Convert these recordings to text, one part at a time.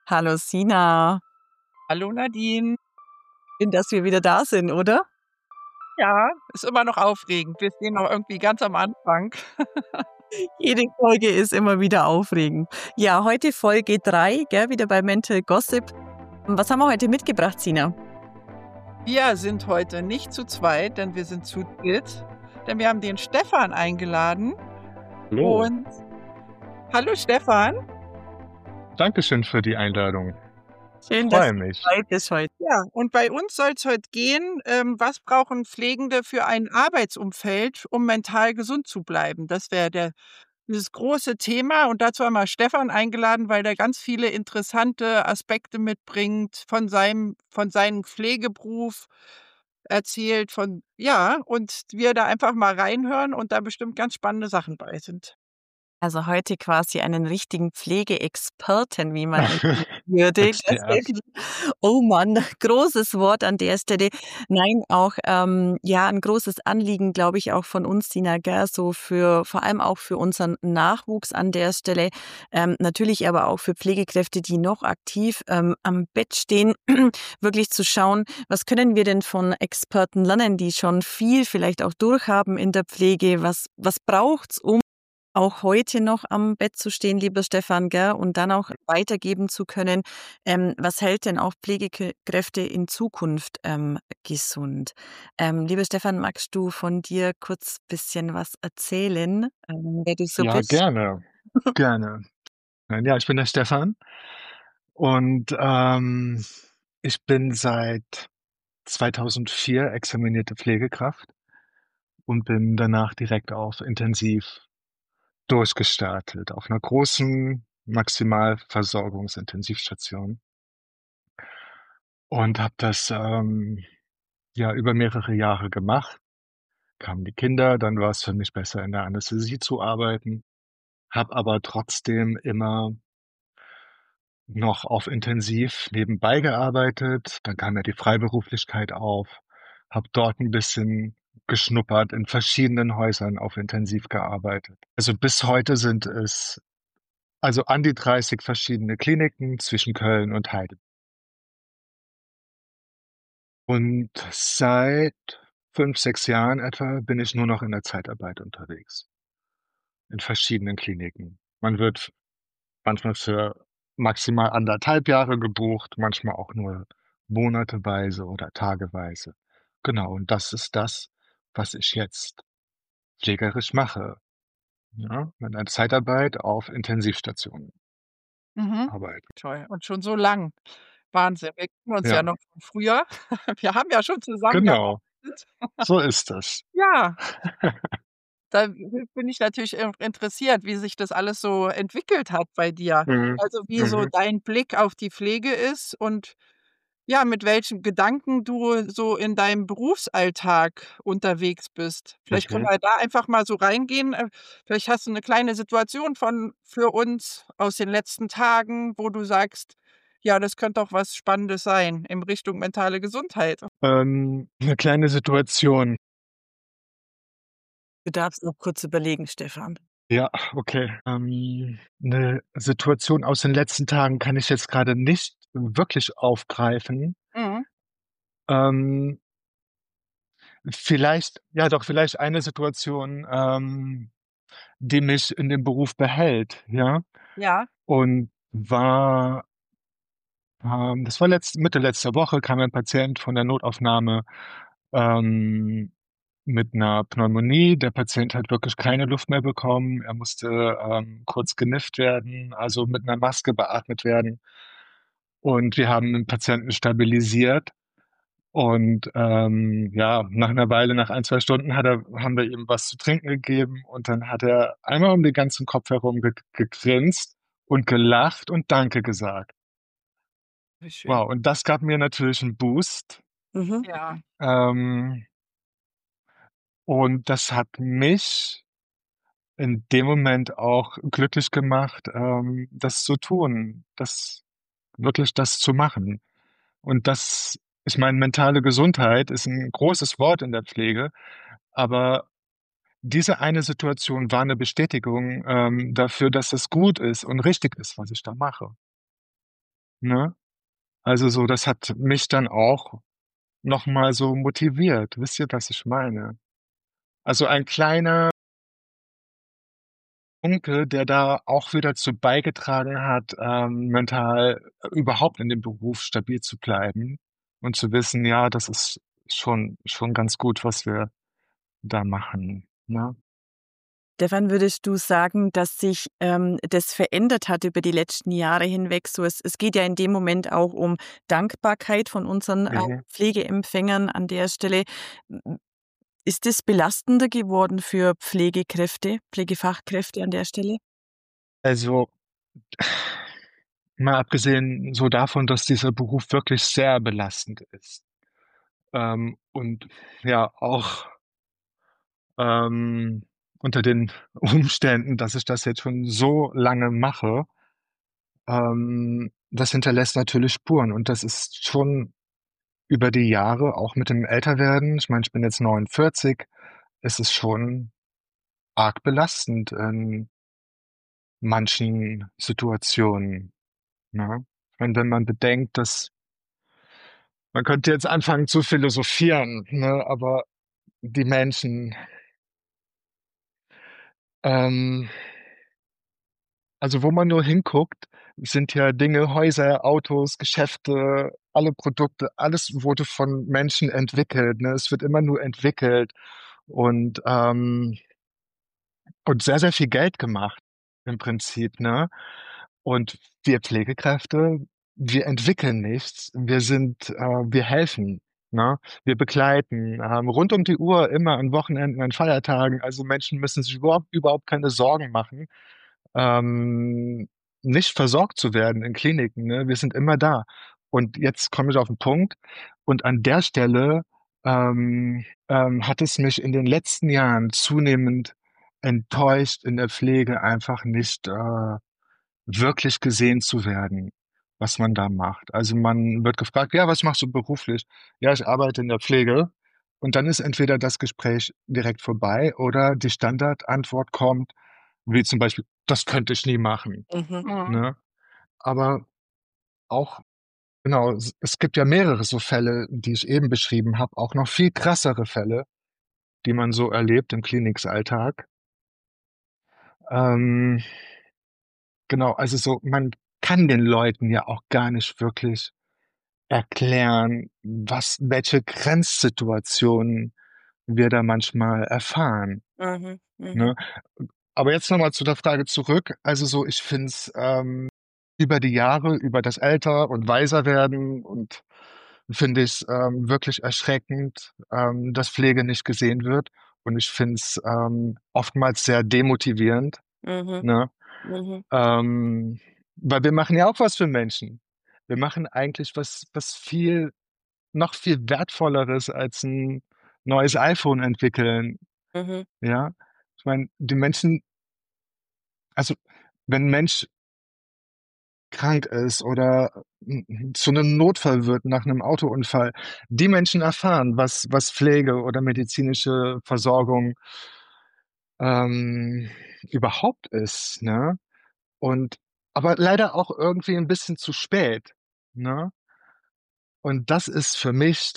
Hallo Sina. Hallo Nadine. Schön, dass wir wieder da sind, oder? Ja, ist immer noch aufregend. Wir stehen noch irgendwie ganz am Anfang. Jede Folge ist immer wieder aufregend. Ja, heute Folge 3, gell, wieder bei Mental Gossip. Was haben wir heute mitgebracht, Sina? Wir sind heute nicht zu zweit, denn wir sind zu dritt, denn wir haben den Stefan eingeladen. Hallo, Und hallo Stefan. Dankeschön für die Einladung. Schön, dass Freue du mich. dabei bist heute. Ja, und bei uns soll es heute gehen, was brauchen Pflegende für ein Arbeitsumfeld, um mental gesund zu bleiben? Das wäre dieses große Thema, und dazu haben wir Stefan eingeladen, weil der ganz viele interessante Aspekte mitbringt von seinem Pflegeberuf erzählt, und wir da einfach mal reinhören und da bestimmt ganz spannende Sachen bei sind. Also heute quasi einen richtigen Pflegeexperten, wie man ihn nennen würde. Expert. Oh Mann, großes Wort an der Stelle. Nein, auch ja, ein großes Anliegen, glaube ich, auch von uns, Sina, gell, so für vor allem auch für unseren Nachwuchs an der Stelle, natürlich aber auch für Pflegekräfte, die noch aktiv am Bett stehen, wirklich zu schauen, was können wir denn von Experten lernen, die schon viel vielleicht auch durchhaben in der Pflege, was braucht's, um auch heute noch am Bett zu stehen, lieber Stefan, gell, und dann auch weitergeben zu können, was hält denn auch Pflegekräfte in Zukunft gesund? Lieber Stefan, magst du von dir kurz bisschen was erzählen, wer du so Ja, bist? gerne, gerne. Ja, ich bin der Stefan und ich bin seit 2004 examinierte Pflegekraft und bin danach direkt auf Intensiv durchgestartet, auf einer großen Maximalversorgungsintensivstation und habe das ja über mehrere Jahre gemacht. Kamen die Kinder, dann war es für mich besser, in der Anästhesie zu arbeiten, habe aber trotzdem immer noch auf Intensiv nebenbei gearbeitet. Dann kam ja die Freiberuflichkeit auf, habe dort ein bisschen geschnuppert, in verschiedenen Häusern auf Intensiv gearbeitet. Also bis heute sind es also an die 30 verschiedene Kliniken zwischen Köln und Heidelberg. Und seit 5, 6 Jahren etwa bin ich nur noch in der Zeitarbeit unterwegs, in verschiedenen Kliniken. Man wird manchmal für maximal 1,5 Jahre gebucht, manchmal auch nur monateweise oder tageweise. Genau, und das ist das, was ich jetzt pflegerisch mache, ja, mit einer Zeitarbeit auf Intensivstationen Mhm. arbeiten. Toll. Und schon so lang. Wahnsinn. Wir kennen uns ja Ja, noch von früher. Wir haben ja schon genau, zusammengearbeitet. so ist das. Ja, da bin ich natürlich interessiert, wie sich das alles so entwickelt hat bei dir. Mhm, Also, wie so mhm, dein Blick auf die Pflege ist und ja, mit welchen Gedanken du so in deinem Berufsalltag unterwegs bist. Vielleicht können mhm. wir da einfach mal so reingehen. Vielleicht hast du 'ne kleine Situation für uns aus den letzten Tagen, wo du sagst: „Ja, das könnte doch was Spannendes sein in Richtung mentale Gesundheit.“ 'Ne kleine Situation. Du darfst noch kurz überlegen, Stefan. Ja, okay. 'Ne Situation aus den letzten Tagen kann ich jetzt grade nicht wirklich aufgreifen. Mhm. Ähm, vielleicht ja doch, vielleicht eine Situation, die mich in dem Beruf behält, ja? Ja, Und war das war Mitte letzter Woche kam ein Patient von der Notaufnahme, ähm, mit 'ner Pneumonie. Der Patient hat wirklich keine Luft mehr bekommen. Er musste, kurz genifft werden, also mit 'ner Maske beatmet werden. Und wir haben den Patienten stabilisiert. Und, ja, nach 'ner Weile, nach 1, 2 Stunden haben wir ihm was zu trinken gegeben und dann hat er einmal um den ganzen Kopf herum gegrinst und gelacht und „Danke“ gesagt. wie schön. Wow, und das gab mir natürlich 'n Boost, Mhm. Ja, ähm, und das hat mich in dem Moment auch glücklich gemacht, das zu tun, das zu machen. Und das ich meine, mentale Gesundheit ist 'n großes Wort in der Pflege, aber diese eine Situation war 'ne Bestätigung, dafür, dass es gut ist und richtig ist, was ich da mache. ne? Also so, das hat mich dann auch noch mal so motiviert. Wisst ihr, was ich meine? Also ein kleiner Funke, der da auch wieder zu beigetragen hat, mental überhaupt in dem Beruf stabil zu bleiben und zu wissen, ja, das ist schon ganz gut, was wir da machen, ne? Stefan, würdest du sagen, dass sich das verändert hat über die letzten Jahre hinweg? So, es geht ja in dem Moment auch um Dankbarkeit von unseren Mhm. Pflegeempfängern an der Stelle. M- Ist es belastender geworden für Pflegekräfte, Pflegefachkräfte an der Stelle? Also, mal abgesehen so davon, dass dieser Beruf wirklich sehr belastend ist, und ja auch, ähm, unter den Umständen, dass ich das jetzt schon so lange mache, das hinterlässt natürlich Spuren und das ist schon über die Jahre, auch mit dem Älterwerden, ich meine, ich bin jetzt 49, es ist schon arg belastend in manchen Situationen, ne? Und wenn man bedenkt, dass man könnte jetzt anfangen zu philosophieren, ne, aber die Menschen, ähm also, wo man nur hinguckt, sind ja Dinge, Häuser, Autos, Geschäfte, alle Produkte, alles wurde von Menschen entwickelt, ne? Es wird immer nur entwickelt und, und sehr, sehr viel Geld gemacht im Prinzip, ne? Und wir Pflegekräfte, wir entwickeln nichts. Wir helfen, ne? Wir begleiten, rund um die Uhr, immer an Wochenenden, an Feiertagen. Also, Menschen müssen sich überhaupt keine Sorgen machen, ähm, nicht versorgt zu werden in Kliniken, ne? Wir sind immer da. Und jetzt komme ich auf den Punkt und an der Stelle, hat es mich in den letzten Jahren zunehmend enttäuscht, in der Pflege einfach nicht, wirklich gesehen zu werden, was man da macht. Also, man wird gefragt: „Ja, was machst du beruflich?“ „Ja, ich arbeite in der Pflege.“ Und dann ist entweder das Gespräch direkt vorbei oder die Standardantwort kommt, wie zum Beispiel: „Das könnte ich nie machen“, Mhm. Mhm. ne? Aber auch genau, es gibt ja mehrere so Fälle, die ich eben beschrieben habe, auch noch viel krassere Fälle, die man so erlebt im Klinikalltag. Ähm, genau, also so man kann den Leuten ja auch gar nicht wirklich erklären, welche Grenzsituationen wir da manchmal erfahren, Mhm. Mhm. ne? Aber jetzt noch mal zu der Frage zurück. Also so, ich finde es, über die Jahre, über das Älter und Weiserwerden und finde ich's, wirklich erschreckend, dass Pflege nicht gesehen wird. Und ich finde es, oftmals sehr demotivierend, Mhm. ne? Mhm. Ähm, weil wir machen ja auch was für Menschen. Wir machen eigentlich was noch viel Wertvolleres als 'n neues iPhone entwickeln, Mhm. ja? Ich meine, die Menschen also, wenn 'n Mensch krank ist oder zu 'nem Notfall wird nach 'nem Autounfall, die Menschen erfahren, was Pflege oder medizinische Versorgung, ähm, überhaupt ist, ne? Und aber leider auch irgendwie 'n bisschen zu spät, ne? Und das ist für mich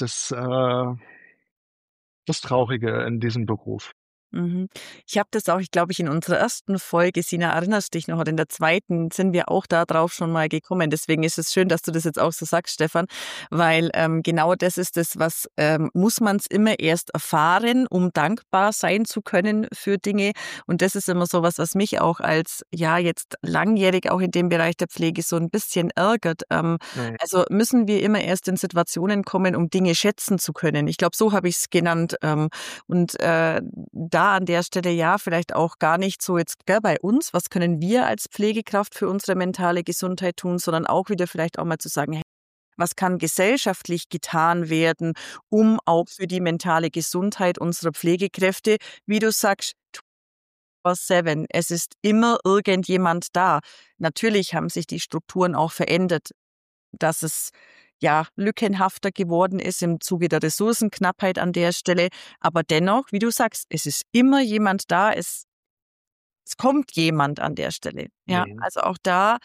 das Traurige in diesem Beruf. Mhm. Ich habe das auch, ich glaube, in unserer ersten Folge, Sina, erinnerst dich noch, oder in der zweiten sind wir auch da drauf schon mal gekommen. Deswegen ist es schön, dass du das jetzt auch so sagst, Stefan, weil genau das ist das, was muss man es immer erst erfahren, um dankbar sein zu können für Dinge. Und das ist immer so was, was mich auch als, ja, jetzt langjährig auch in dem Bereich der Pflege so ein bisschen ärgert. Mhm. Also müssen wir immer erst in Situationen kommen, um Dinge schätzen zu können. Ich glaube, so habe ich es genannt. Und da an der Stelle ja vielleicht auch gar nicht so jetzt gell, bei uns, was können wir als Pflegekraft für unsere mentale Gesundheit tun, sondern auch wieder vielleicht auch mal zu sagen, hey, was kann gesellschaftlich getan werden, um auch für die mentale Gesundheit unserer Pflegekräfte, wie du sagst, 24/7. Es ist immer irgendjemand da. Natürlich haben sich die Strukturen auch verändert, dass es ja lückenhafter geworden ist im Zuge der Ressourcenknappheit an der Stelle. Aber dennoch, wie du sagst, es ist immer jemand da, es kommt jemand an der Stelle. Ja, Mhm. also auch da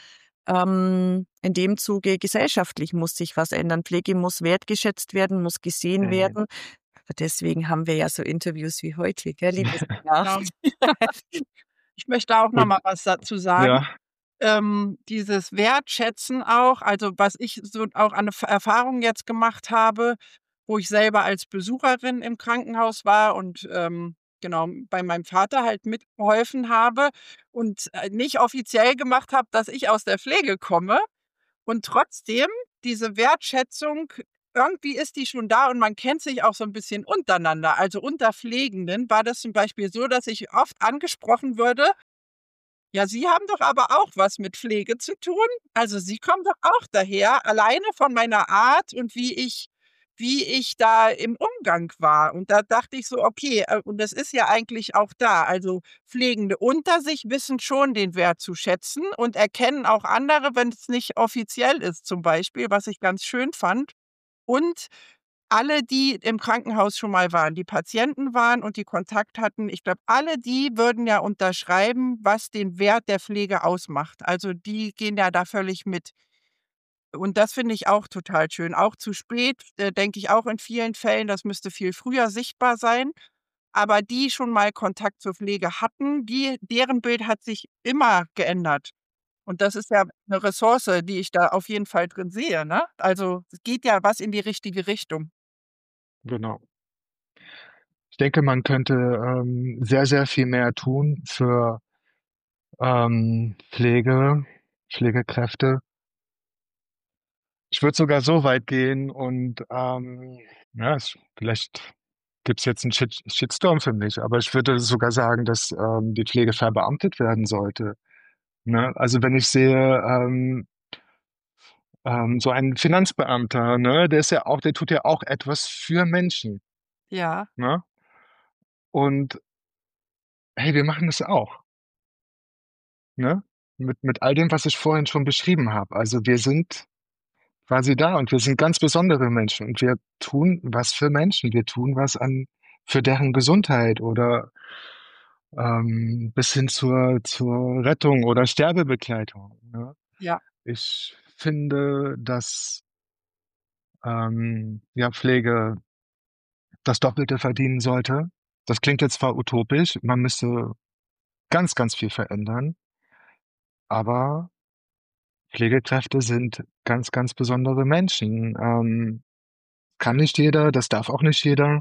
in dem Zuge gesellschaftlich muss sich was ändern. Pflege muss wertgeschätzt werden, muss gesehen werden. Deswegen haben wir ja so Interviews wie heute, gell, liebes Genau. Nacht. Ich möchte auch noch Und mal was dazu sagen. ja, Dieses Wertschätzen auch, also was ich so auch an Erfahrungen jetzt gemacht habe, wo ich selber als Besucherin im Krankenhaus war und genau bei meinem Vater halt mitgeholfen habe und nicht offiziell gemacht habe, dass ich aus der Pflege komme. Und trotzdem, diese Wertschätzung, irgendwie ist die schon da und man kennt sich auch so ein bisschen untereinander. Also unter Pflegenden war das zum Beispiel so, dass ich oft angesprochen würde: „Ja, Sie haben doch aber auch was mit Pflege zu tun? Also, Sie kommen doch auch daher, alleine von meiner Art und wie ich da im Umgang war.“ Und da dachte ich so: „Okay, und das ist ja eigentlich auch da.“ Also, Pflegende unter sich wissen schon den Wert zu schätzen und erkennen auch andere, wenn es nicht offiziell ist zum Beispiel, was ich ganz schön fand. Und alle, die im Krankenhaus schon mal waren, die Patienten waren und die Kontakt hatten, ich glaube, alle die würden ja unterschreiben, was den Wert der Pflege ausmacht. Also, die gehen ja da völlig mit. Und das finde ich auch total schön. Auch zu spät, denke ich auch in vielen Fällen, das müsste viel früher sichtbar sein. Aber die schon mal Kontakt zur Pflege hatten, deren Bild hat sich immer geändert. Und das ist ja 'ne Ressource, die ich da auf jeden Fall drin sehe, ne? Also, es geht ja was in die richtige Richtung. genau. Ich denke, man könnte, sehr, sehr viel mehr tun für, Pflegekräfte. Ich würde sogar so weit gehen und, ja, vielleicht gibt's jetzt einen Shitstorm für mich, aber ich würde sogar sagen, dass, die Pflege verbeamtet werden sollte, ne? Also, wenn ich sehe, so ein Finanzbeamter, ne, der tut ja auch etwas für Menschen, Ja, ne? Und hey, wir machen das auch, ne? Mit all dem, was ich vorhin schon beschrieben habe. Also, wir sind quasi da und wir sind ganz besondere Menschen und wir tun was für Menschen. Wir tun was für deren Gesundheit oder, bis hin zur Rettung oder Sterbebegleitung, ne? ja. Ich finde, dass, ja, Pflege das Doppelte verdienen sollte. Das klingt jetzt zwar utopisch, man müsste ganz, ganz viel verändern, aber Pflegekräfte sind ganz, ganz besondere Menschen. Kann nicht jeder, das darf auch nicht jeder.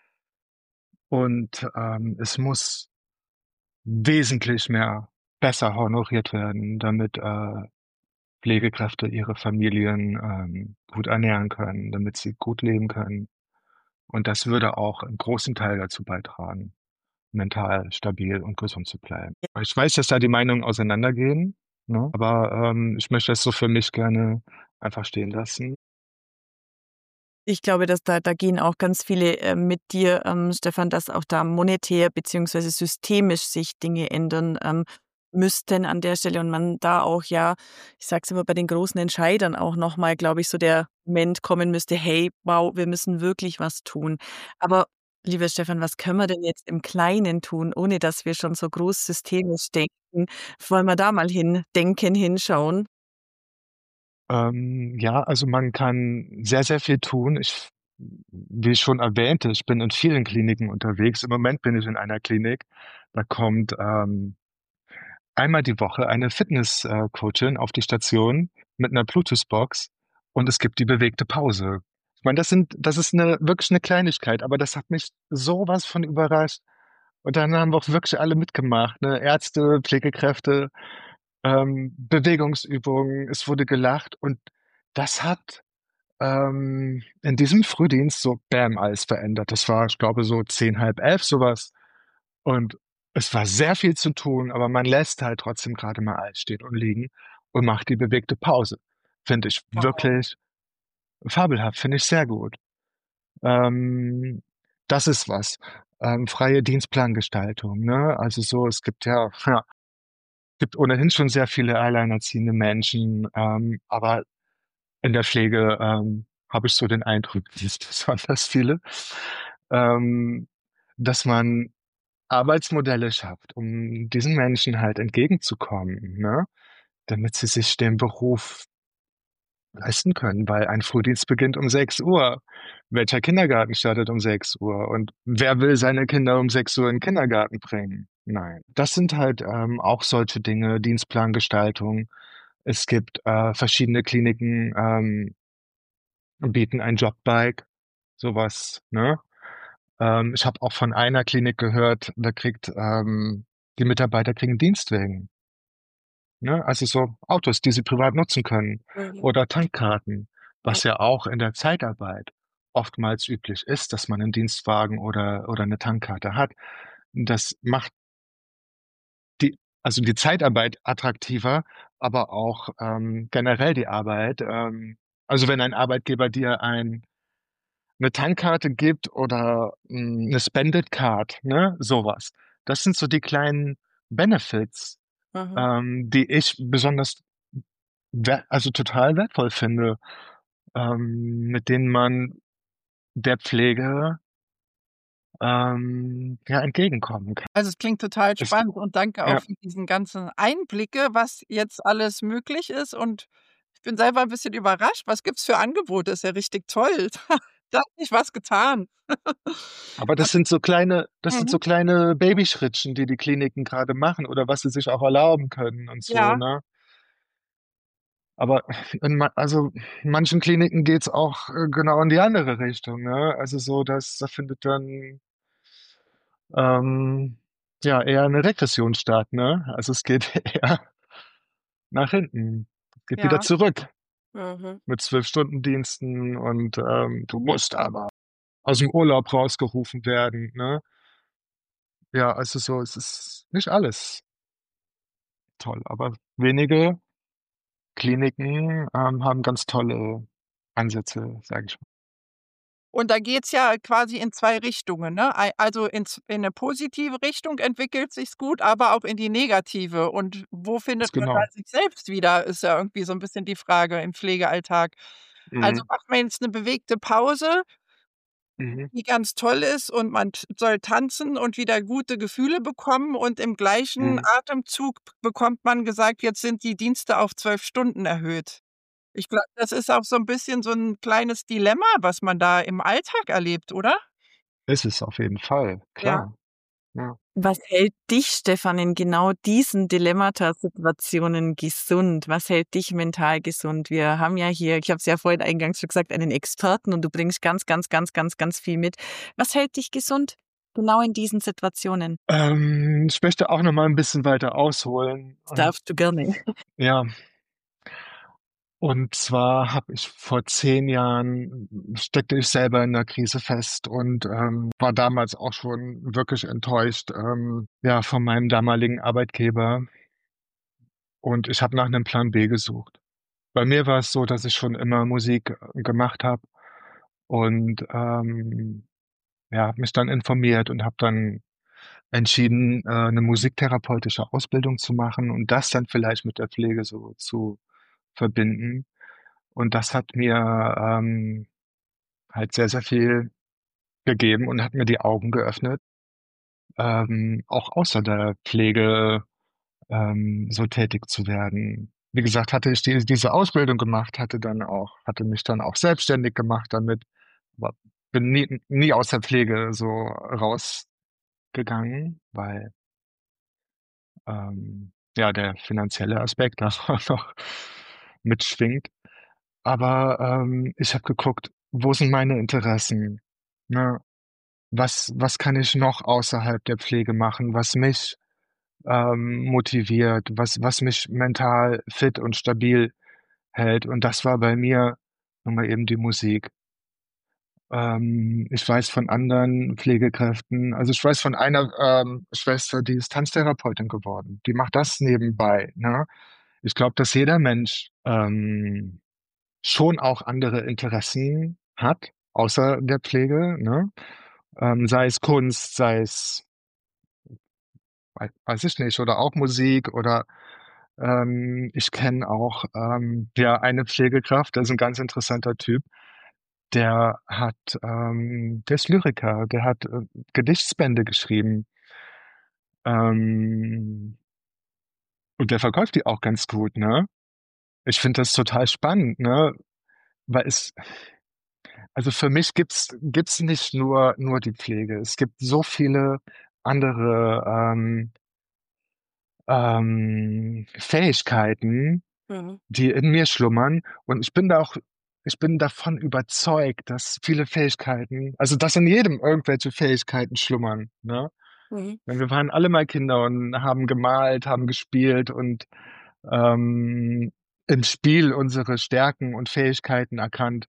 Und, es muss wesentlich mehr besser honoriert werden, damit, Pflegekräfte ihre Familien, gut ernähren können, damit sie gut leben können. Und das würde auch 'n großen Teil dazu beitragen, mental stabil und gesund zu bleiben. Ich weiß, dass da die Meinungen auseinandergehen, ne, aber, ich möchte das so für mich gerne einfach stehen lassen. Ich glaube, dass da gehen auch ganz viele, mit dir, Stefan, dass auch da monetär beziehungsweise systemisch sich Dinge ändern, müssten an der Stelle und man da auch ja, ich sage es immer, bei den großen Entscheidern auch noch mal, glaube ich, so der Moment kommen müsste: „Hey, wow, wir müssen wirklich was tun.“ Aber lieber Stefan, was können wir denn jetzt im Kleinen tun, ohne dass wir schon so groß systemisch denken? Wollen wir da mal hinschauen? Ja, also man kann sehr, sehr viel tun. Wie ich schon erwähnte, ich bin in vielen Kliniken unterwegs. Im Moment bin ich in einer Klinik, da kommt, einmal die Woche eine Coachin auf die Station mit 'ner Bluetooth-Box und es gibt die bewegte Pause. Ich meine, das ist wirklich 'ne Kleinigkeit, aber das hat mich so was von überrascht. Und dann haben wir auch wirklich alle mitgemacht, ne? Ärzte, Pflegekräfte, Bewegungsübungen, es wurde gelacht und das hat, in diesem Frühdienst so bam alles verändert. Das war, ich glaube, so 10, halb 11, so was. Und es war sehr viel zu tun, aber man lässt halt trotzdem grade mal alles stehen und liegen und macht die bewegte Pause. Finde ich Wow. wirklich fabelhaft, finde ich sehr gut. Ähm, das ist was. Freie Dienstplangestaltung, ne? Also so, es gibt ja, ja, gibt ohnehin schon sehr viele alleinerziehende Menschen, aber in der Pflege, habe ich so den Eindruck, gibt es besonders viele, ähm, dass man Arbeitsmodelle schafft, um diesen Menschen halt entgegenzukommen, ne? damit sie sich den Beruf leisten können, weil ein Frühdienst beginnt um 6 Uhr. Welcher Kindergarten startet um 6 Uhr? Und wer will seine Kinder um 6 Uhr in den Kindergarten bringen? Nein. Das sind halt auch solche Dinge, Dienstplangestaltung. Es gibt verschiedene Kliniken, bieten ein Jobbike, sowas, ne? Ich habe auch von einer Klinik gehört, da kriegt die Mitarbeiter kriegen Dienstwagen. Ne? Also so Autos, die sie privat nutzen können Mhm. oder Tankkarten, Ja. was ja auch in der Zeitarbeit oftmals üblich ist, dass man einen Dienstwagen oder eine Tankkarte hat. Das macht also die Zeitarbeit attraktiver, aber auch generell die Arbeit. Also wenn ein Arbeitgeber dir eine Tankkarte gibt oder eine Spended Card, ne, sowas. Das sind so die kleinen Benefits, Mhm. die ich besonders also total wertvoll finde, mit denen man der Pflege ja entgegenkommen kann. Also, es klingt total Es gibt, spannend und danke auch ja, für diesen ganzen Einblicke, was jetzt alles möglich ist und ich bin selber 'n bisschen überrascht. Was gibt's für Angebote? Ist ja richtig toll. Da hat sich was getan. aber Was das sind mhm, so kleine Babyschrittchen, die die Kliniken gerade machen oder was sie sich auch erlauben können und so, ja, ne? Aber also in manchen Kliniken geht's auch genau in die andere Richtung, ne? Also so, da findet dann ähm, ja eher eine Regression statt, ne? Also es geht eher nach hinten. Es geht wieder ja. zurück Mhm. mit 12-Stunden-Diensten und du musst aber aus dem Urlaub rausgerufen werden, ne? Ja, also so, es ist nicht alles toll, aber wenige Kliniken haben ganz tolle Ansätze, sage ich mal. Und da geht's ja quasi in 2 Richtungen, ne? Also in 'ne positive Richtung entwickelt sich's gut, aber auch in die negative. Und wo Ganz findet man da genau. sich selbst wieder, ist ja irgendwie so 'n bisschen die Frage im Pflegealltag. Also, Mhm. macht man jetzt 'ne bewegte Pause, Mhm. die ganz toll ist und man soll tanzen und wieder gute Gefühle bekommen und im gleichen Mhm. Atemzug bekommt man gesagt: „Jetzt sind die Dienste auf 12 Stunden erhöht." Ich glaube, das ist auch so 'n bisschen so 'n kleines Dilemma, was man da im Alltag erlebt, oder? Ist es auf jeden Fall, Ja. klar. Ja. Was hält dich, Stefan, in genau diesen Dilemmata-Situationen gesund? Was hält dich mental gesund? Wir haben ja hier, ich habe es ja vorhin eingangs schon gesagt, einen Experten und du bringst ganz, ganz, ganz, ganz, ganz viel mit. Was hält dich gesund genau in diesen Situationen? Ich möchte auch noch mal 'n bisschen weiter ausholen Das und darfst du gerne. ja, und zwar habe ich vor 10 Jahren steckte ich selber in 'ner Krise fest und war damals auch schon wirklich enttäuscht, ja, von meinem damaligen Arbeitgeber und ich habe nach 'nem Plan B gesucht. Bei mir war es so, dass ich schon immer Musik gemacht habe und ja, habe mich dann informiert und habe dann entschieden, 'ne musiktherapeutische Ausbildung zu machen und das dann vielleicht mit der Pflege so zu verbinden. Und das hat mir, halt sehr, sehr viel gegeben und hat mir die Augen geöffnet, auch außer der Pflege, so tätig zu werden. Wie gesagt, hatte ich diese Ausbildung gemacht, hatte mich dann auch selbstständig gemacht damit, aber bin nie aus der Pflege so rausgegangen, weil ja, der finanzielle Aspekt da noch mitschwingt. Aber, ich habe geguckt, wo sind meine Interessen, ne? Was kann ich noch außerhalb der Pflege machen, was mich, motiviert, was mich mental fit und stabil hält? Und das war bei mir nun mal eben die Musik. Ich weiß von anderen Pflegekräften ich weiß von einer, Schwester, die ist Tanztherapeutin geworden. Die macht das nebenbei, ne? Ich glaube, dass jeder Mensch, schon auch andere Interessen hat, außer der Pflege, ne? Sei es Kunst, sei es, weiß ich nicht, oder auch Musik oder, ich kenne auch, ja, eine Pflegekraft, das ist 'n ganz interessanter Typ. Der ist Lyriker, der hat, Gedichtsbände geschrieben. Ähm, Und der verkauft die auch ganz gut, ne? Ich finde das total spannend, ne? Weil also für mich gibt's nicht nur die Pflege. Es gibt so viele andere, Fähigkeiten, Mhm. die in mir schlummern. Und ich bin davon überzeugt, dass viele Fähigkeiten, also dass in jedem irgendwelche Fähigkeiten schlummern, ne? Mhm. Weil wir waren alle mal Kinder und haben gemalt, haben gespielt und ähm, im Spiel unsere Stärken und Fähigkeiten erkannt.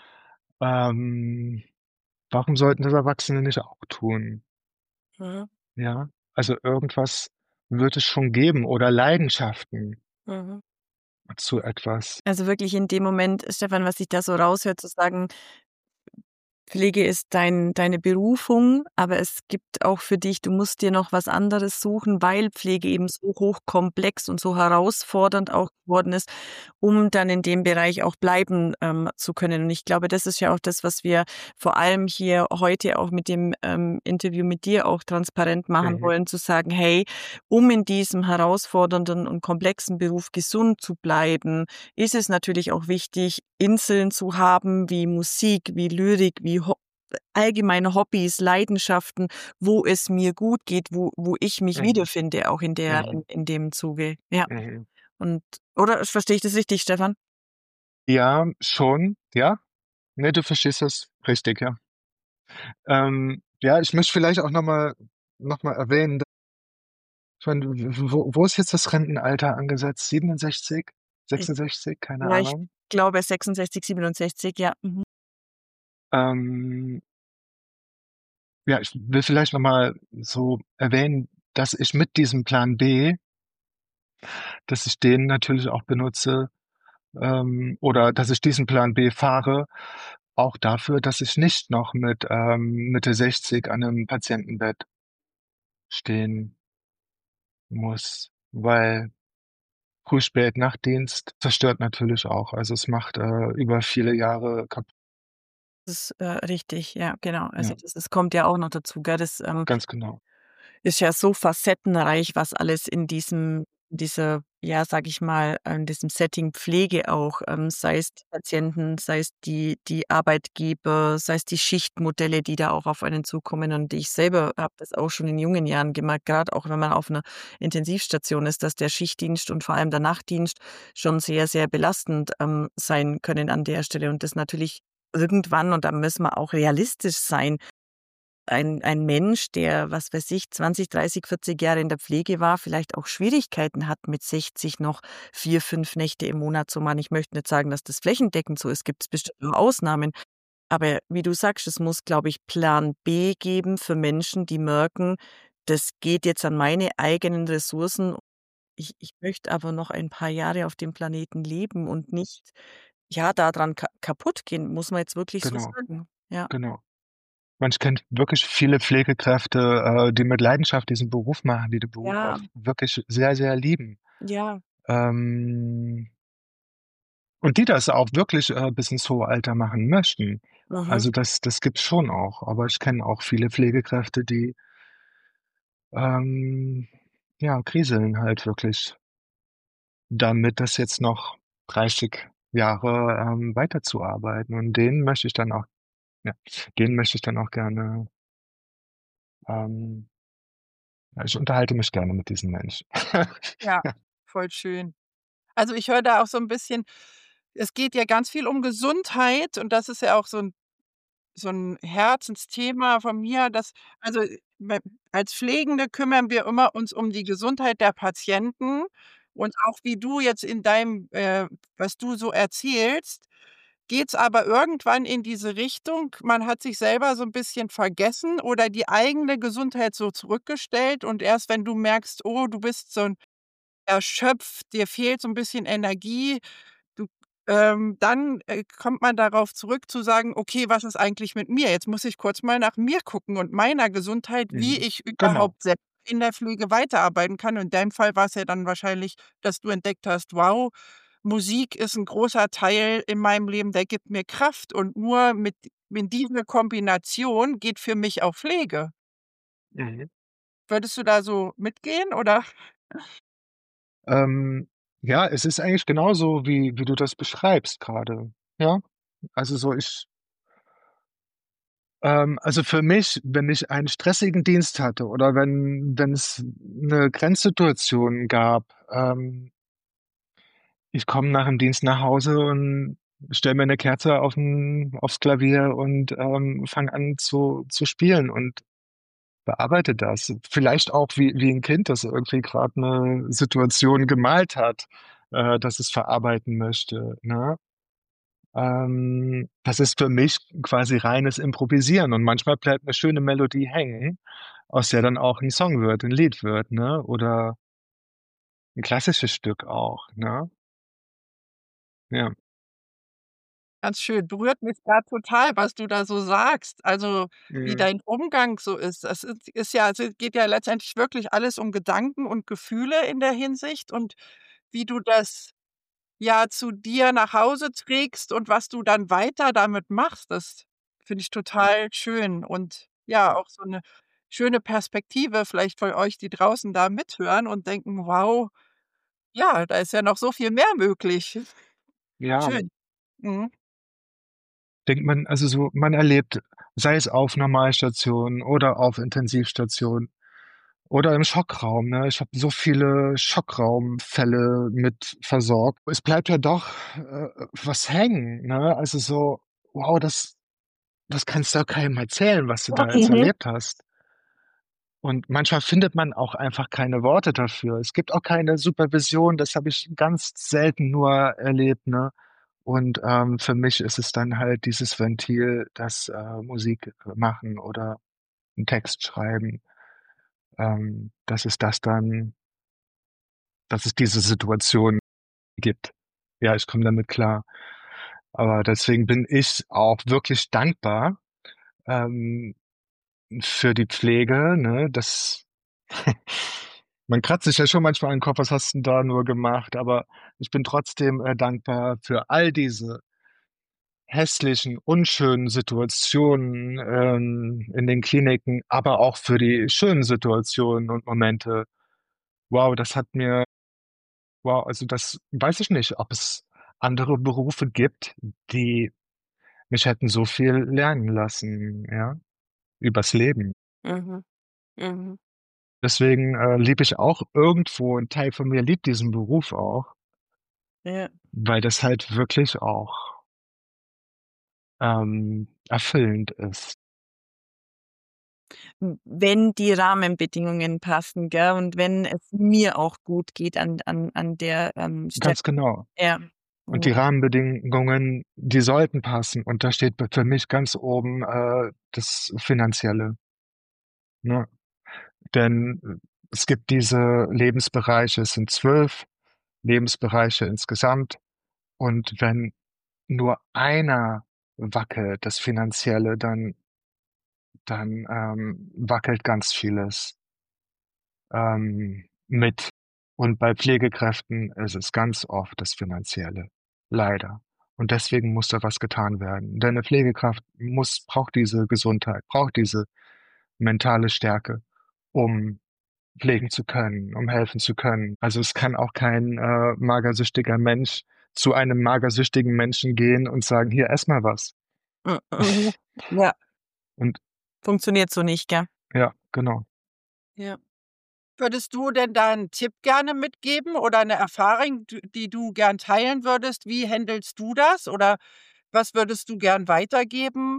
Ähm, warum sollten das Erwachsene nicht auch tun? Mhm. Ja, also irgendwas wird es schon geben oder Leidenschaften Mhm. zu etwas. Also wirklich in dem Moment, Stefan, was ich da so raushöre, zu sagen, Pflege ist deine Berufung, aber es gibt auch für dich, du musst dir noch was anderes suchen, weil Pflege eben so hochkomplex und so herausfordernd auch geworden ist, um dann in dem Bereich auch bleiben, zu können. Und ich glaube, das ist ja auch das, was wir vor allem hier heute auch mit dem, Interview mit dir auch transparent machen Mhm, wollen, zu sagen: „Hey, um in diesem herausfordernden und komplexen Beruf gesund zu bleiben, ist es natürlich auch wichtig, Inseln zu haben wie Musik, wie Lyrik, wie allgemeine Hobbys, Leidenschaften, wo es mir gut geht, wo ich mich mhm, wiederfinde, auch in der mhm, in dem Zuge. Ja. mhm. Und oder verstehe ich das richtig, Stefan? Ja, schon, ja. Ne, du verstehst das richtig, ja. Ja, ich möchte vielleicht auch noch mal erwähnen, ich meine, wo ist jetzt das Rentenalter angesetzt? 67? Ich 66? Keine ja, ich Ahnung. glaube 66, 67, ja. Mhm. Ähm, ja, ich will vielleicht noch mal so erwähnen, dass ich mit diesem Plan B, dass ich den natürlich auch benutze, oder dass ich diesen Plan B fahre, auch dafür, dass ich nicht noch mit, Mitte 60 an 'nem Patientenbett stehen muss, weil Früh, Spät, Nachtdienst zerstört natürlich auch. Also, es macht, über viele Jahre kaputt. Das ist, richtig, ja, genau. Also, Ja, das kommt ja auch noch dazu, gell? Das, ganz genau. ist ja so facettenreich, was alles in dieser, ja, sage ich mal, in diesem Setting Pflege auch, sei es die Patienten, sei es die Arbeitgeber, sei es die Schichtmodelle, die da auch auf einen zukommen. Und ich selber habe das auch schon in jungen Jahren gemerkt, grad auch wenn man auf 'ner Intensivstation ist, dass der Schichtdienst und vor allem der Nachtdienst schon sehr, sehr belastend, sein können an der Stelle. Und das natürlich irgendwann, und da müssen wir auch realistisch sein, ein Mensch, der, was weiß ich, 20, 30, 40 Jahre in der Pflege war, vielleicht auch Schwierigkeiten hat, mit 60 noch 4, 5 Nächte im Monat zu machen. Ich möchte nicht sagen, dass das flächendeckend so ist, gibt es bestimmt auch Ausnahmen. Aber wie du sagst, es muss, glaube ich, Plan B geben für Menschen, die merken, das geht jetzt an meine eigenen Ressourcen. Ich möchte aber noch ein paar Jahre auf dem Planeten leben und nicht, ja, daran kaputt gehen, muss man jetzt wirklich so Genau, sagen. Ja. genau. Ich kenne wirklich viele Pflegekräfte, die mit Leidenschaft diesen Beruf machen, die den Beruf auch Ja, wirklich sehr, sehr lieben. ja. Ähm, und die das auch wirklich, bis ins hohe Alter machen möchten. Mhm. Also, das gibt's schon auch. Aber ich kenne auch viele Pflegekräfte, die, ähm, ja, kriseln halt wirklich damit, das jetzt noch 30 Jahre, weiterzuarbeiten. Und ja, denen möchte ich dann auch gerne, ähm ja, ich unterhalte mich gerne mit diesen Menschen. Ja, Ja, voll schön. Also, ich höre da auch so 'n bisschen, es geht ja ganz viel um Gesundheit und das ist ja auch so 'n Herzensthema von mir, dass also, we als Pflegende kümmern wir immer uns um die Gesundheit der Patienten und auch wie du jetzt in deinem was du so erzählst, geht's aber irgendwann in diese Richtung, man hat sich selber so 'n bisschen vergessen oder die eigene Gesundheit so zurückgestellt und erst wenn du merkst: „Oh, du bist so 'n erschöpft, dir fehlt so 'n bisschen Energie, du dann, kommt man darauf zurück zu sagen: „Okay, was ist eigentlich mit mir? Jetzt muss ich kurz mal nach mir gucken und meiner Gesundheit, wie mhm. ich Genau. überhaupt selbst in der Pflege weiterarbeiten kann.“ Und in deinem Fall war's ja dann wahrscheinlich, dass du entdeckt hast: „Wow, Musik ist 'n großer Teil in meinem Leben, der gibt mir Kraft und nur mit dieser Kombination geht für mich auch Pflege.“ Mhm. Würdest du da so mitgehen oder? Ähm, ja, es ist eigentlich genauso, wie du das beschreibst gerade. Ja, also so also für mich, wenn ich einen stressigen Dienst hatte oder wenn es eine Grenzsituation gab, ich komme nach dem Dienst nach Hause und stelle mir eine Kerze aufs Klavier und fange an zu spielen und bearbeite das. Vielleicht auch wie ein Kind, das irgendwie gerade eine Situation gemalt hat, dass es verarbeiten möchte. Ne? Das ist für mich quasi reines Improvisieren und manchmal bleibt eine schöne Melodie hängen, aus der dann auch ein Song wird, ein Lied wird, ne? Oder ein klassisches Stück auch, ne? Ja. Ganz schön. Berührt mich grad total, was du da so sagst. Also, wie Mhm. dein Umgang so ist. Das ist ja also, geht ja letztendlich wirklich alles um Gedanken und Gefühle in der Hinsicht und wie du das, ja, zu dir nach Hause trägst und was du dann weiter damit machst. Das finde ich total schön und ja, auch so 'ne schöne Perspektive vielleicht für euch, die draußen da mithören und denken: „Wow, ja, da ist ja noch so viel mehr möglich.“ Ja, Schön. Mhm. denkt man, also so, man erlebt, sei es auf Normalstationen oder auf Intensivstationen oder im Schockraum, ne? Ich habe so viele Schockraumfälle mit versorgt. Es bleibt ja doch was hängen, ne? Also so, wow, das kannst du ja keinem erzählen, was du da jetzt Mhm. erlebt hast. Und manchmal findet man auch einfach keine Worte dafür. Es gibt auch keine Supervision, das habe ich ganz selten nur erlebt, ne? Und für mich ist es dann halt dieses Ventil, das Musik machen oder 'n Text schreiben. Dass es das dann dass es diese Situation gibt. Ja, ich komme damit klar. Aber deswegen bin ich auch wirklich dankbar, ähm, für die Pflege, ne? Das man kratzt sich ja schon manchmal an den Kopf: „Was hast 'n da nur gemacht?“ Aber ich bin trotzdem dankbar für all diese hässlichen, unschönen Situationen in den Kliniken, aber auch für die schönen Situationen und Momente. Wow, das hat mir wow, also das weiß ich nicht, ob es andere Berufe gibt, die mich hätten so viel lernen lassen, ja, übers Leben. Mhm. Mhm. Deswegen liebe ich auch irgendwo 'n Teil von mir liebt diesen Beruf auch, Ja. weil das halt wirklich auch erfüllend ist. Wenn die Rahmenbedingungen passen, gell, und wenn es mir auch gut geht an der, Stelle. Ganz genau. Ja. Und die Ja. Rahmenbedingungen, die sollten passen. Und da steht b für mich ganz oben das Finanzielle, ne? Denn es gibt diese Lebensbereiche, es sind 12 Lebensbereiche insgesamt. Und wenn nur einer wackelt, das Finanzielle, dann wackelt ganz vieles mit. Und bei Pflegekräften ist es ganz oft das Finanzielle, leider. Und deswegen muss da was getan werden. Denn 'ne Pflegekraft braucht diese Gesundheit, braucht diese mentale Stärke, um pflegen zu können, um helfen zu können. Also, es kann auch kein magersüchtiger Mensch zu einem magersüchtigen Menschen gehen und sagen: „Hier, ess mal was.“ Mhm. Ja, Und funktioniert so nicht, gell? ja, genau. Ja. Würdest du denn da 'n Tipp gerne mitgeben oder 'ne Erfahrung, die du gern teilen würdest? Wie händelst du das oder was würdest du gern weitergeben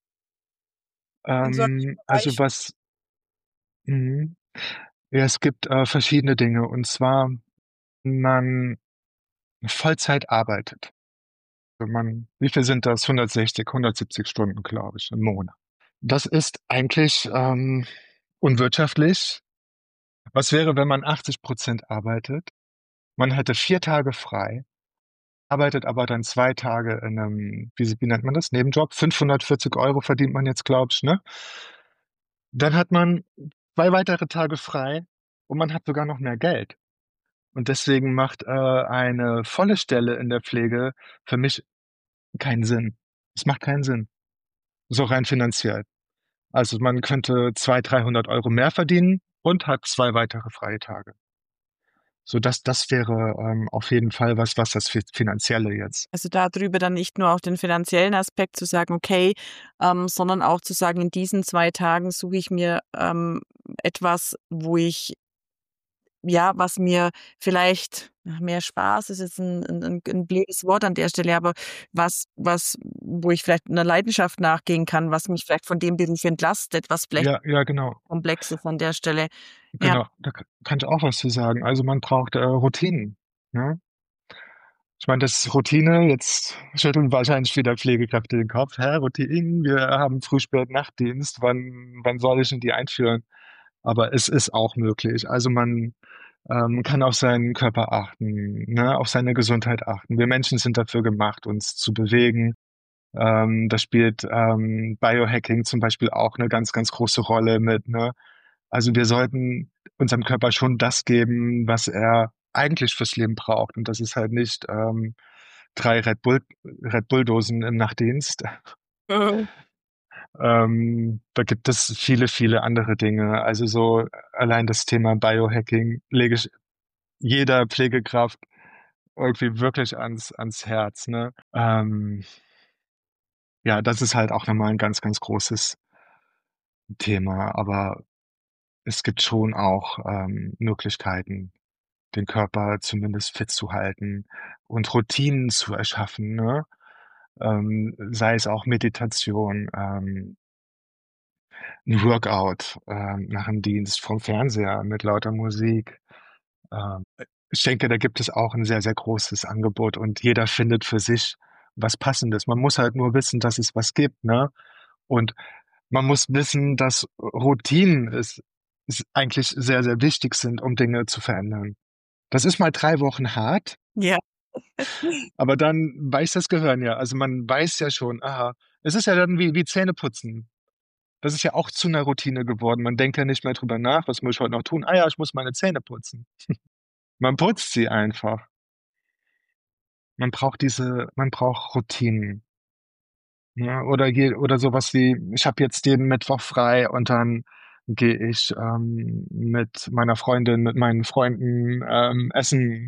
in solchen Also, Bereichen? mhm. Ja, es gibt verschiedene Dinge. Und zwar, man Vollzeit arbeitet. Wenn man wie viel sind das? 160, 170 Stunden, glaube ich, im Monat. Das ist eigentlich unwirtschaftlich. Was wäre, wenn man 80% arbeitet? Man hätte 4 Tage frei, arbeitet aber dann 2 Tage in 'nem wie nennt man das, Nebenjob? 540 € verdient man jetzt, glaube ich, ne? Dann hat man 2 weitere Tage frei und man hat sogar noch mehr Geld. Und deswegen macht eine volle Stelle in der Pflege für mich keinen Sinn. Es macht keinen Sinn, so rein finanziell. Also, man könnte 200, 300 € mehr verdienen und hat 2 weitere freie Tage. So das wäre auf jeden Fall was das Finanzielle jetzt. Also darüber dann nicht nur auf den finanziellen Aspekt zu sagen, okay, sondern auch zu sagen, in diesen 2 Tagen suche ich mir etwas, wo ich ja, was mir vielleicht mehr Spaß ist jetzt ein blödes Wort an der Stelle, aber wo ich vielleicht 'ner Leidenschaft nachgehen kann, was mich vielleicht von dem Beruf entlastet, was vielleicht Ja, ja, genau. komplex ist an der Stelle. Ja. Genau, da kann ich auch was zu sagen. Also, man braucht, Routinen, ne? Ich meine, das ist Routine, jetzt schütteln wahrscheinlich wieder Pflegekräfte den Kopf: „Hä, Routinen? Wir haben Früh-, Spät-, Nachtdienst. Wann soll ich denn die einführen?“ Aber es ist auch möglich. Also, man, kann auf seinen Körper achten, ne, auf seine Gesundheit achten. Wir Menschen sind dafür gemacht, uns zu bewegen. Da spielt, Biohacking zum Beispiel auch 'ne ganz, ganz große Rolle mit, ne? Also, wir sollten unserem Körper schon das geben, was er eigentlich fürs Leben braucht. Und das ist halt nicht, 3 Red Bull-Dosen im Nachtdienst. Mhm. Da gibt es viele, viele andere Dinge. Also, so allein das Thema Biohacking lege ich jeder Pflegekraft irgendwie wirklich ans Herz, ne? Ja, das ist halt auch noch mal 'n ganz, ganz großes Thema, aber es gibt schon auch, Möglichkeiten, den Körper zumindest fit zu halten und Routinen zu erschaffen, ne? Sei es auch Meditation, 'n Workout, nach dem Dienst vorm Fernseher mit lauter Musik. Ich denke, da gibt es auch 'n sehr, sehr großes Angebot und jeder findet für sich was Passendes. Man muss halt nur wissen, dass es was gibt, ne? Und man muss wissen, dass Routinen es eigentlich sehr, sehr wichtig sind, um Dinge zu verändern. Das ist mal 3 Wochen hart, Ja. aber dann weiß das Gehirn ja. Also, man weiß ja schon, aha, es ist ja dann wie Zähneputzen. Das ist ja auch zu 'ner Routine geworden. Man denkt ja nicht mehr drüber nach: „Was muss ich heute noch tun? Ah ja, ich muss meine Zähne putzen.“ Man putzt sie einfach. Man braucht Routinen, ne? Oder so was wie: „Ich habe jetzt jeden Mittwoch frei und dann gehe ich, mit meiner Freundin, mit meinen Freunden, essen“,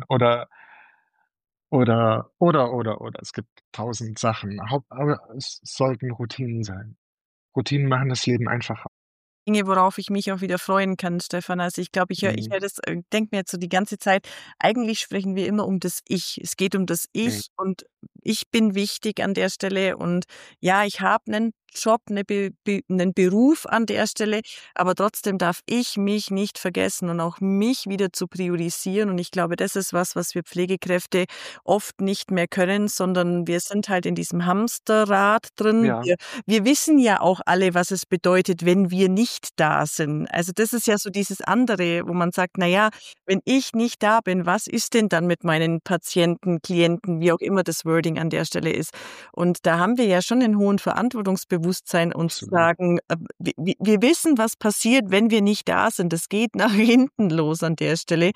oder. Es gibt 1.000 Sachen. Aber es sollten Routinen sein. Routinen machen das Leben einfacher. Dinge, worauf ich mich auch wieder freuen kann, Stefan. Also, ich glaube, ich Mhm. höre das denke mir jetzt so die ganze Zeit, eigentlich sprechen wir immer um das Ich. Es geht um das Mhm. Ich und ich bin wichtig an der Stelle und ja, ich habe 'nen Job, 'nen Beruf an der Stelle, aber trotzdem darf ich mich nicht vergessen und auch mich wieder zu priorisieren und ich glaube, das ist was wir Pflegekräfte oft nicht mehr können, sondern wir sind halt in diesem Hamsterrad drin. Ja. Wir wissen ja auch alle, was es bedeutet, wenn wir nicht da sind. Also, das ist ja so dieses andere, wo man sagt: „Na ja, wenn ich nicht da bin, was ist denn dann mit meinen Patienten, Klienten“, wie auch immer das Wording an der Stelle ist. Und da haben wir ja schon 'nen hohen Verantwortungsbewusstsein und zu Absolut. sagen, wir wissen, was passiert, wenn wir nicht da sind. Das geht nach hinten los an der Stelle.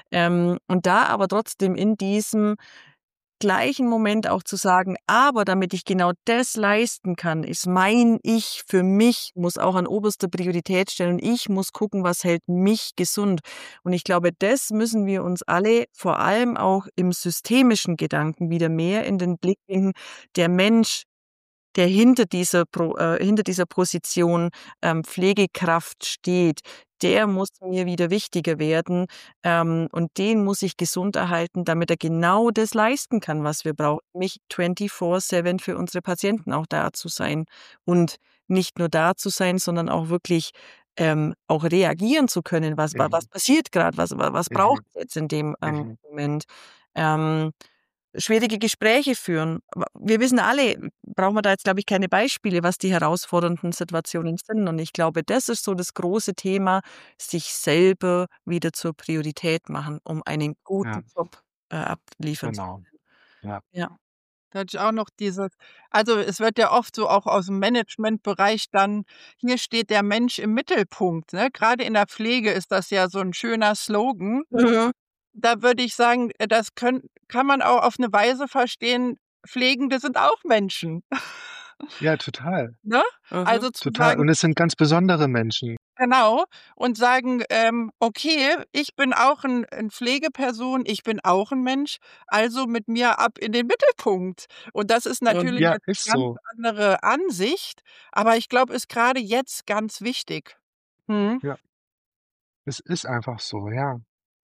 Und da aber trotzdem in diesem gleichen Moment auch zu sagen: „Aber damit ich genau das leisten kann, ist mein Ich für mich muss auch an oberster Priorität stellen und ich muss gucken, was hält mich gesund.“ Und ich glaube, das müssen wir uns alle vor allem auch im systemischen Gedanken wieder mehr in den Blick bringen. Der Mensch, der hinter dieser Position, Pflegekraft steht, der muss mir wieder wichtiger werden, und den muss ich gesund erhalten, damit er genau das leisten kann, was wir brauchen, nämlich 24/7 für unsere Patienten auch da zu sein. Und nicht nur da zu sein, sondern auch wirklich, auch reagieren zu können. Was Mhm. passiert grad? Was Mhm. braucht's jetzt in dem, Mhm. Moment? Ähm Schwierige Gespräche führen. Aber wir wissen alle, brauchen wir da jetzt, glaube ich, keine Beispiele, was die herausfordernden Situationen sind. Und ich glaube, das ist so das große Thema, sich selber wieder zur Priorität machen, um einen Ja, guten Job, abliefern zu genau. Ja. ja. Da hatte ich auch noch dieses, also, es wird ja oft so auch aus'm Managementbereich dann: „Hier steht der Mensch im Mittelpunkt“, ne? Grade in der Pflege ist das ja so 'n schöner Slogan. Mhm. Da würde ich sagen, das kann man auch auf 'ne Weise verstehen, Pflegende sind auch Menschen. Ja, total, Ne? Mhm. Also zu total. sagen Und es sind ganz besondere Menschen. genau, und sagen, „Okay, ich bin auch 'n Pflegeperson, ich bin auch 'n Mensch, also mit mir ab in den Mittelpunkt." Und das ist natürlich Ja, jetzt ist 'ne ganz so. andere Ansicht, aber ich glaube, ist grade jetzt ganz wichtig. Mhm. Ja, es ist einfach so, ja.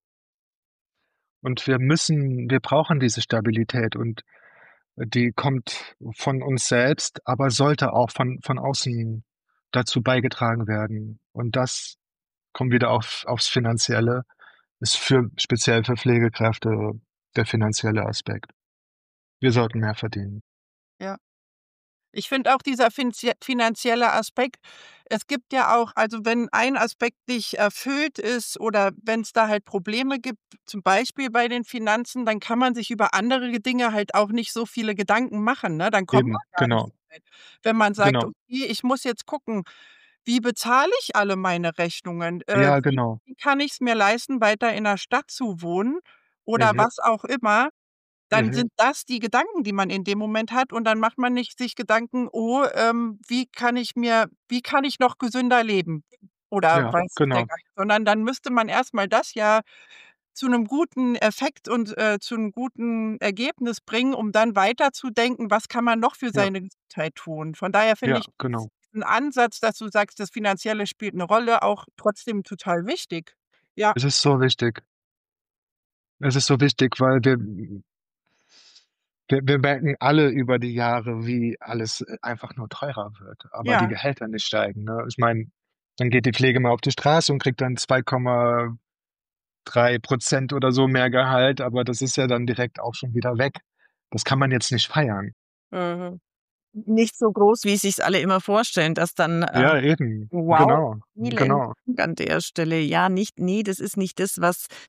Und wir brauchen diese Stabilität und die kommt von uns selbst, aber sollte auch von außen dazu beigetragen werden. Und das kommen wieder aufs Finanzielle, ist speziell für Pflegekräfte der finanzielle Aspekt. Wir sollten mehr verdienen. Ja. Ich finde auch dieser finanzielle Aspekt, es gibt ja auch, also, wenn ein Aspekt nicht erfüllt ist oder wenn es da halt Probleme gibt, zum Beispiel bei den Finanzen, dann kann man sich über andere Dinge halt auch nicht so viele Gedanken machen, ne? Dann kommt man Eben, gar nicht genau, so weit. Wenn man sagt: genau. „Okay, ich muss jetzt gucken, wie bezahle ich alle meine Rechnungen? Ja, Wie genau. kann ich es mir leisten, weiter in der Stadt zu wohnen?" Oder Mhm, was auch immer. Dann mhm. sind das die Gedanken, die man in dem Moment hat, und dann macht man nicht sich Gedanken: „Oh, wie kann ich noch gesünder leben?" Oder Ja, weiß der genau. Geier, sondern dann müsste man erst mal das ja zu 'nem guten Effekt und, zu 'nem guten Ergebnis bringen, um dann weiterzudenken, was kann man noch für Ja, seine Gesundheit tun? Von daher finde ja, ich genau. diesen Ansatz, dass du sagst, das Finanzielle spielt 'ne Rolle, auch trotzdem total wichtig. Ja, Es ist so wichtig. Es ist so wichtig, weil wir merken alle über die Jahre, wie alles, einfach nur teurer wird, aber die ja, Gehälter nicht steigen, ne? Ich meine, dann geht die Pflege mal auf die Straße und kriegt dann 2,3% oder so mehr Gehalt, aber das ist ja dann direkt auch schon wieder weg. Das kann man jetzt nicht feiern. Mhm. Nicht so groß, wie sich's alle immer vorstellen, dass dann, Ja, eben. wow, Genau, vielen genau. Dank an der Stelle. Ja, nicht, ne, das ist nicht das,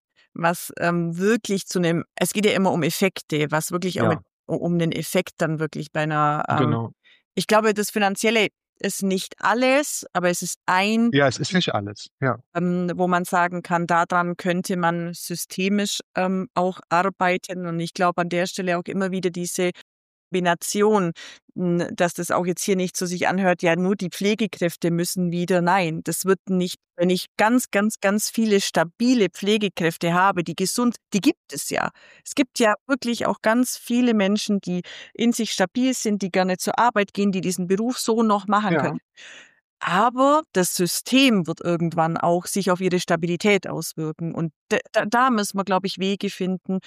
was wirklich zu 'nem, es geht ja immer um Effekte, was wirklich auch mit Ja, um 'nen Effekt dann wirklich bei 'ner, genau. ich glaube, das Finanzielle ist nicht alles, aber es ist ein, Ja, es ist nicht alles. Ja, wo man sagen kann, daran könnte man systemisch, auch arbeiten. Und ich glaube an der Stelle auch immer wieder diese Kombination, dass das auch jetzt hier nicht so sich anhört, ja, nur die Pflegekräfte müssen wieder. Nein, das wird nicht, wenn ich ganz, ganz, ganz viele stabile Pflegekräfte habe, die gesund, die gibt es ja. Es gibt ja wirklich auch ganz viele Menschen, die in sich stabil sind, die gerne zur Arbeit gehen, die diesen Beruf so noch machen können. ja, Aber das System wird irgendwann auch sich auf ihre Stabilität auswirken. Und da müssen wir, glaube ich, Wege finden,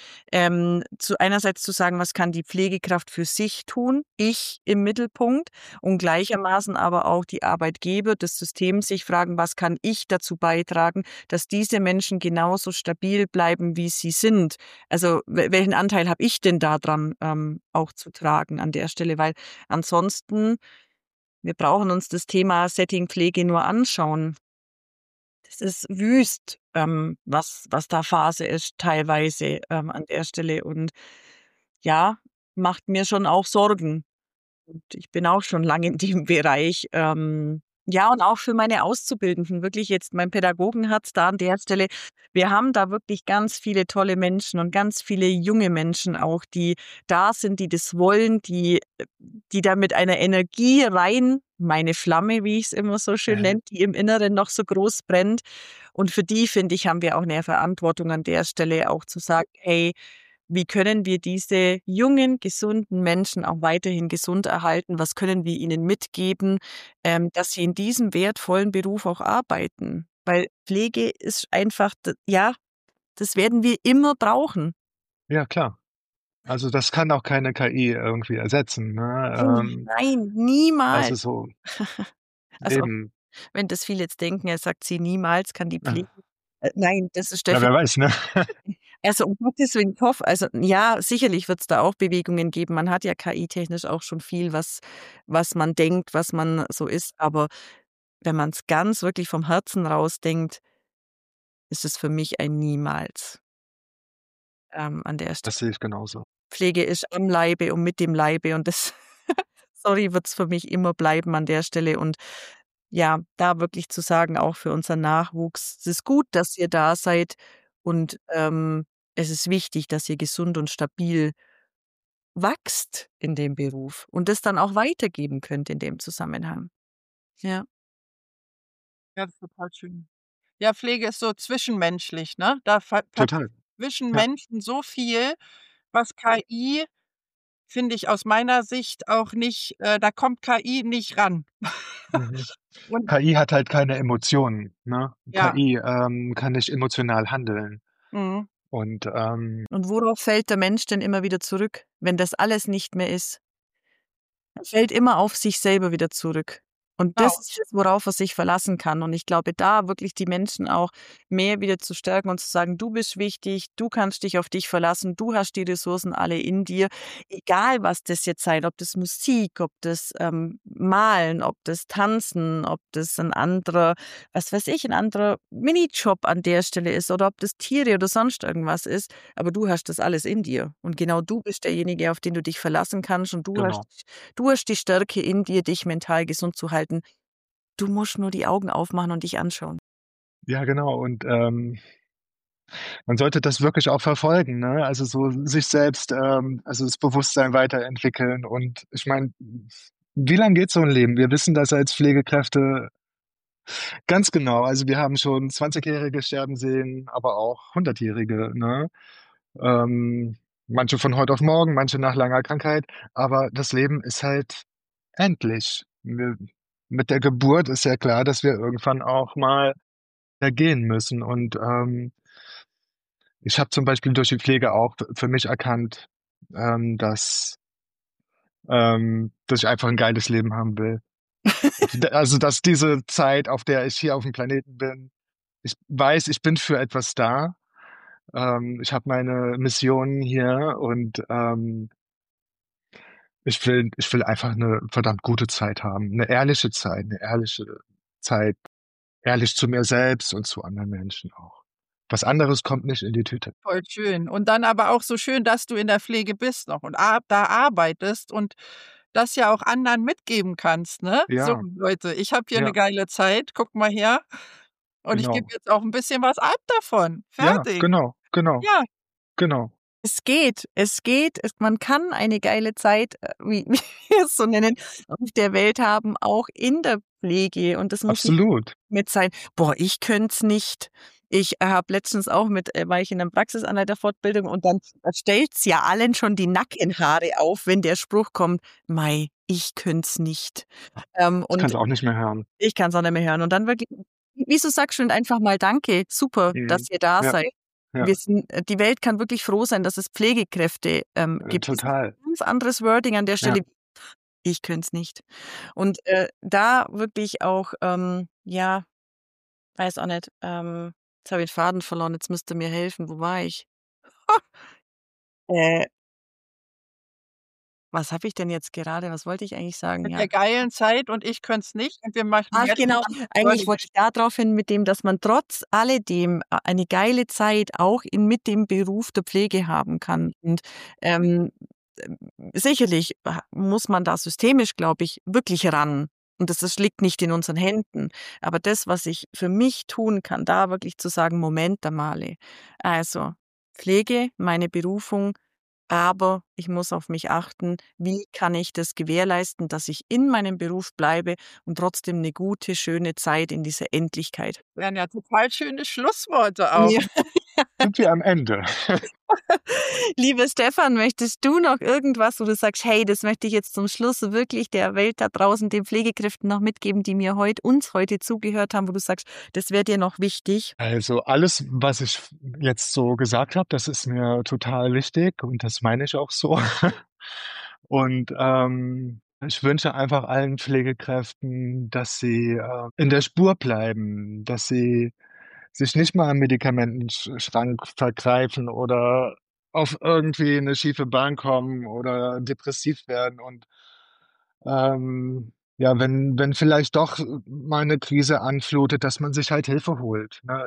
zu einerseits zu sagen, was kann die Pflegekraft für sich tun, ich im Mittelpunkt, und gleichermaßen aber auch die Arbeitgeber, das System sich fragen, was kann ich dazu beitragen, dass diese Menschen genauso stabil bleiben, wie sie sind. Also welchen Anteil habe ich denn daran, auch zu tragen an der Stelle? Weil ansonsten, wir brauchen uns das Thema Setting Pflege nur anschauen. Das ist wüst, was da Phase ist teilweise, an der Stelle, und ja, macht mir schon auch Sorgen. Und ich bin auch schon lange in dem Bereich. Ja, und auch für meine Auszubildenden, wirklich jetzt mein Pädagogenherz da an der Stelle. Wir haben da wirklich ganz viele tolle Menschen und ganz viele junge Menschen auch, die da sind, die das wollen, die da mit einer Energie rein, meine Flamme, wie ich es immer so schön mhm. nenne, die im Inneren noch so groß brennt. Und für die, finde ich, haben wir auch eine Verantwortung an der Stelle auch zu sagen: „Hey, wie können wir diese jungen, gesunden Menschen auch weiterhin gesund erhalten? Was können wir ihnen mitgeben, dass sie in diesem wertvollen Beruf auch arbeiten?" Weil Pflege ist einfach, ja, das werden wir immer brauchen. Ja, klar. Also, das kann auch keine KI irgendwie ersetzen, ne? Nein, nein, Also, niemals. so Also, eben. wenn das viele jetzt denken, er sagt sie niemals kann die Äh, Pflege. Nein, das ist ja, wer weiß, ne? also, um Gottes Willen, ich hoffe, also, ja, sicherlich wird es da auch Bewegungen geben. Man hat ja KI-technisch auch schon viel, was man denkt, was man so ist. Aber wenn man es ganz wirklich vom Herzen raus denkt, ist es für mich ein Niemals, an der Das Stelle. sehe ich genauso. Pflege ist am Leibe und mit dem Leibe, und das sorry, wird es für mich immer bleiben an der Stelle. Und ja, da wirklich zu sagen, auch für unseren Nachwuchs: „Es ist gut, dass ihr da seid, und, es ist wichtig, dass ihr gesund und stabil wachst in dem Beruf und das dann auch weitergeben könnt in dem Zusammenhang. Ja. Ja, das ist total schön. Ja, Pflege ist so zwischenmenschlich, ne? Da Total. passiert zwischen Ja. Menschen so viel, was KI, finde ich aus meiner Sicht auch nicht da kommt KI nicht ran. Mhm. Und KI hat halt keine Emotionen, ne? ja, KI, kann nicht emotional handeln mhm. und, Und worauf fällt der Mensch denn immer wieder zurück, wenn das alles nicht mehr ist? Er fällt immer auf sich selber wieder zurück. Und das Genau. ist es, worauf er sich verlassen kann. Und ich glaube, da wirklich die Menschen auch mehr wieder zu stärken und zu sagen: „Du bist wichtig, du kannst dich auf dich verlassen, du hast die Ressourcen alle in dir.“ Egal, was das jetzt sei, ob das Musik, ob das, Malen, ob das Tanzen, ob das ein anderer, was weiß ich, ein anderer Minijob an der Stelle ist oder ob das Tiere oder sonst irgendwas ist, aber du hast das alles in dir. Und genau du bist derjenige, auf den du dich verlassen kannst und genau. du hast die Stärke in dir, dich mental gesund zu halten. Du musst nur die Augen aufmachen und dich anschauen. Ja, genau und, man sollte das wirklich auch verfolgen, ne? Also, so sich selbst, also, das Bewusstsein weiterentwickeln und ich meine, wie lang geht so 'n Leben? Wir wissen das als Pflegekräfte ganz genau. Also, wir haben schon 20-Jährige sterben sehen, aber auch 100-Jährige, ne? Manche von heute auf morgen, manche nach langer Krankheit, aber das Leben ist halt endlich. Mit der Geburt ist ja klar, dass wir irgendwann auch mal gehen müssen und, ich habe zum Beispiel durch die Pflege auch für mich erkannt, dass dass ich einfach 'n geiles Leben haben will. Also, dass diese Zeit, auf der ich hier aufm Planeten bin, ich weiß, ich bin für etwas da. Ich habe meine Mission hier und, ich will einfach 'ne verdammt gute Zeit haben, 'ne ehrliche Zeit, 'ne ehrliche Zeit, ehrlich zu mir selbst und zu anderen Menschen auch. Was anderes kommt nicht in die Tüte. Voll schön. Und dann aber auch so schön, dass du in der Pflege bist noch und da arbeitest und das ja auch anderen mitgeben kannst, ne? So: Ja, „Leute, ich habe hier 'ne ja, geile Zeit, guckt mal her und ich gebe genau. jetzt auch 'n bisschen was ab davon. Ja, Fertig.“ genau, genau, Ja, genau. Man kann eine geile Zeit, wie wie wir es so nennen, auf der Welt haben, auch in der Pflege und das muss nicht Absolut. mit sein: „Boah, ich könnte es nicht.“ Ich habe letztens auch war ich in 'ner Praxisanleiterfortbildung und dann da stellt's ja allen schon die Nackenhaare auf, wenn der Spruch kommt: „Mei, ich könnte es nicht.“ Ich Und kann's auch nicht mehr hören. ich kann's auch nicht mehr hören. Und dann wirklich, wieso sagst du nicht einfach mal: „Danke, super, Mhm. dass ihr da Ja, seid.“ ja, Wir sind die Welt kann wirklich froh sein, dass es Pflegekräfte, gibt. Das ist 'n total. ganz anderes Wording an der Ja. Stelle. Ich könnte es nicht. Und, da wirklich auch, ja, weiß auch nicht, jetzt habe ich den Faden verloren, jetzt müsst ihr mir helfen. Wo war ich? Äh, was habe ich denn jetzt gerade? Was wollte ich eigentlich sagen? mit der Ja. geilen Zeit und ich könnte es nicht und wir machen Ach jetzt 'n genau, anderes eigentlich Wording. wollte ich da drauf hin mit dem, dass man trotz alledem eine geile Zeit auch mit dem Beruf der Pflege haben kann. Und, ähm, sicherlich muss man da systemisch, glaube ich, wirklich ran. Und das liegt nicht in unseren Händen. Aber das, was ich für mich tun kann, da wirklich zu sagen: „Moment einmal, also Pflege, meine Berufung, aber ich muss auf mich achten. Wie kann ich das gewährleisten, dass ich in meinem Beruf bleibe und trotzdem 'ne gute, schöne Zeit in dieser Endlichkeit.“ Wären ja total schöne Schlussworte auch. Ja. Sind wir am Ende. Lieber Stefan, möchtest du noch irgendwas, wo du sagst: „Hey, das möchte ich jetzt zum Schluss wirklich der Welt da draußen, den Pflegekräften noch mitgeben, die mir uns heute zugehört haben“, wo du sagst, das wäre dir noch wichtig? Also, alles, was ich jetzt so gesagt habe, das ist mir total wichtig und das meine ich auch so. Und, ich wünsche einfach allen Pflegekräften, dass sie, in der Spur bleiben, dass sie sich nicht mal im Medikamentenschrank vergreifen oder auf irgendwie 'ne schiefe Bahn kommen oder depressiv werden und, ja, wenn vielleicht doch mal 'ne Krise anflutet, dass man sich halt Hilfe holt, ne?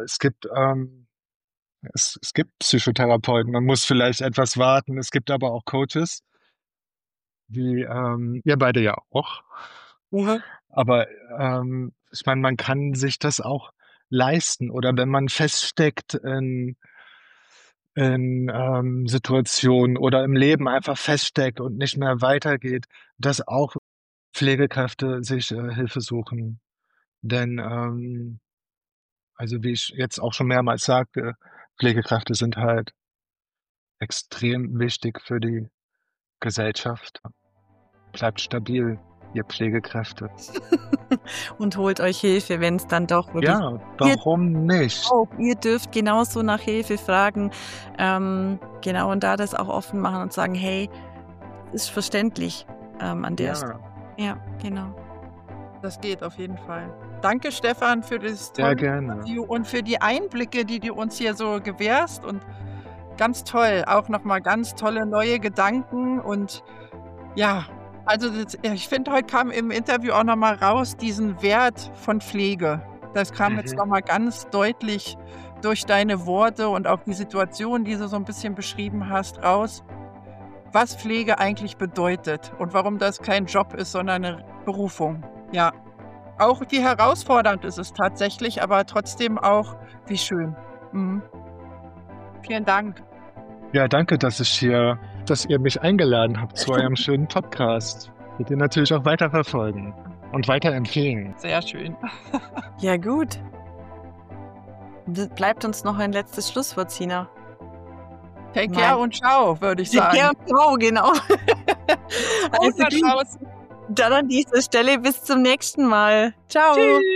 Es gibt Psychotherapeuten, man muss vielleicht etwas warten. Es gibt aber auch Coaches, wie, ihr beide ja auch. Mhm. Aber, ich meine, man kann sich das auch leisten oder wenn man feststeckt in Situationen oder im Leben einfach feststeckt und nicht mehr weitergeht, dass auch Pflegekräfte sich Hilfe suchen. Denn also wie ich jetzt auch schon mehrmals sagte, Pflegekräfte sind halt extrem wichtig für die Gesellschaft. Bleibt stabil, ihr Pflegekräfte. Und holt euch Hilfe, wenn es dann doch wirklich. Ja, warum nicht? Ihr dürft genauso nach Hilfe fragen, genau, und da das auch offen machen und sagen, hey, ist verständlich an der Stelle. Ja, genau. Das geht auf jeden Fall. Danke, Stefan, für das Sehr tolle gerne. Interview und für die Einblicke, die du uns hier so gewährst. Und ganz toll, auch nochmal ganz tolle neue Gedanken. Und ja, also ich finde, heute kam im Interview auch nochmal raus, diesen Wert von Pflege. Das kam jetzt nochmal ganz deutlich durch deine Worte und auch die Situation, die du so ein bisschen beschrieben hast, raus, was Pflege eigentlich bedeutet und warum das kein Job ist, sondern eine Berufung. Ja, auch wie herausfordernd ist es tatsächlich, aber trotzdem auch wie schön. Vielen Dank. Ja, danke, dass ihr mich eingeladen habt zu eurem schönen Podcast. Wird ihr natürlich auch weiterverfolgen und weiterempfehlen. Sehr schön. Ja, gut. Bleibt uns noch ein letztes Schlusswort, Sina. Take care und ciao, würde ich sagen. Take care und ciao, genau. Also, dann an dieser Stelle bis zum nächsten Mal. Ciao. Tschüss.